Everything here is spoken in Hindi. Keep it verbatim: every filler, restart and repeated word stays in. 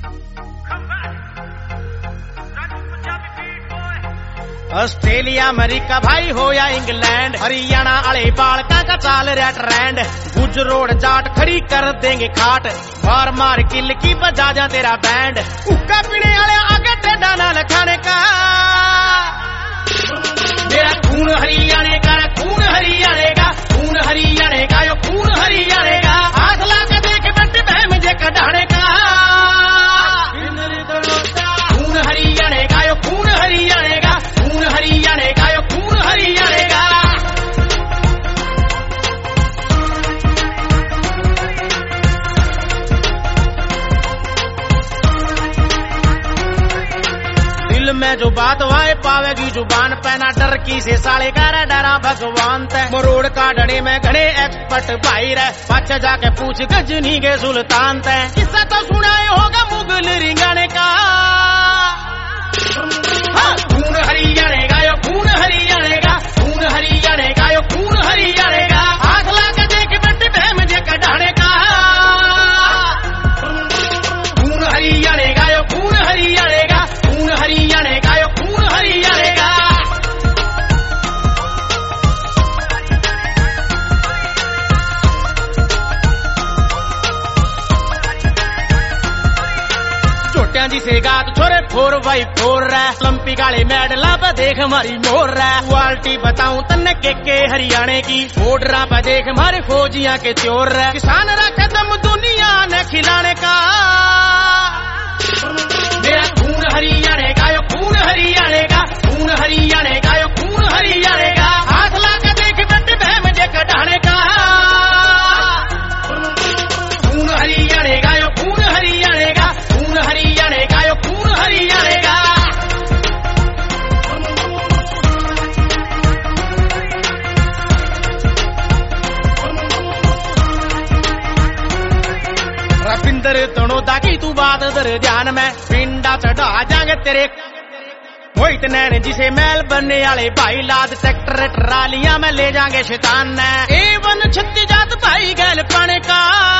ऑस्ट्रेलिया अमेरिका भाई हो या इंग्लैंड, हरियाणा आले बालका का चाल रहा ट्रेंड। गुज रोड जाट खड़ी कर देंगे खाट, मार मार किल की बजा जा तेरा बैंड। हुक्का पीने आले आगे टेढ़ा ना खाने का, मेरा खून हरियाणे का, खून हरियाणे का, खून हरियाणे का, यो खून हरियाणे का। हाथ ला के देख बंटे बह मुझे कढ़ाने का, खून हरियाणे का, यो खून हरियाणे का, खून हरियाणे का, यो खून हरियाणे का। दिल में जो बात वाए पावेगी जुबान पे, ना डर की से साले का डरा भगवान ते। मरोड़ का डरे में घने एक्सपर्ट भाई रे, पाछे जाके पूछ गजनी के सुल्तान ते। किस्सा तो सुनाए होगा मुगल रिंगाने का, खून हरियाणे का, यो खून हरियाणे का, खून हरियाणे का, यो खून हरियाणे का। हाथ ला के देख बंटे बह मुझे कढ़ाने का, खून हरियाणे का, यो खून हरियाणे का, खून हरियाणे का, यो खून हरियाणे का। जिसे गात छोरे फोर बाई फोर रहा, ओलंपिक वाले मेडल पे देख हमारी मोर रहा। क्वालिटी बताऊं तन्ने के के हरियाणे की, बॉर्डर पे देख हमारे फौजियां के चोर रहा। किसान रखे दम दुनिया ने खिलाने का, मेरा खून हरियाणे का, यो खून हरियाणे का, खून हरियाणे का, यो खून हरियाणे का। हाथ ला के देख बंटे बह मुझे कढ़ाने का, खून हरियाणे का, यो खून हरियाणे का, खून हरियाणे का, यो खून हरियाणे का। रविंदर तनोदा की तू बात दर ध्यान में, पिंडा चढ़ा जाएंगे तेरे मोहित नैन जिसे मैल बनने वाले भाई। लाद ट्रैक्टर ट्रालियां में ले जाएंगे शैतान ने, ए वन छत्ती जात भाई गैल पाने का।